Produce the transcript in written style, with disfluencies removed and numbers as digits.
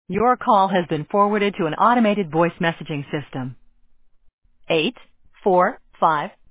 Your call has been forwarded to an automated voice messaging system. 845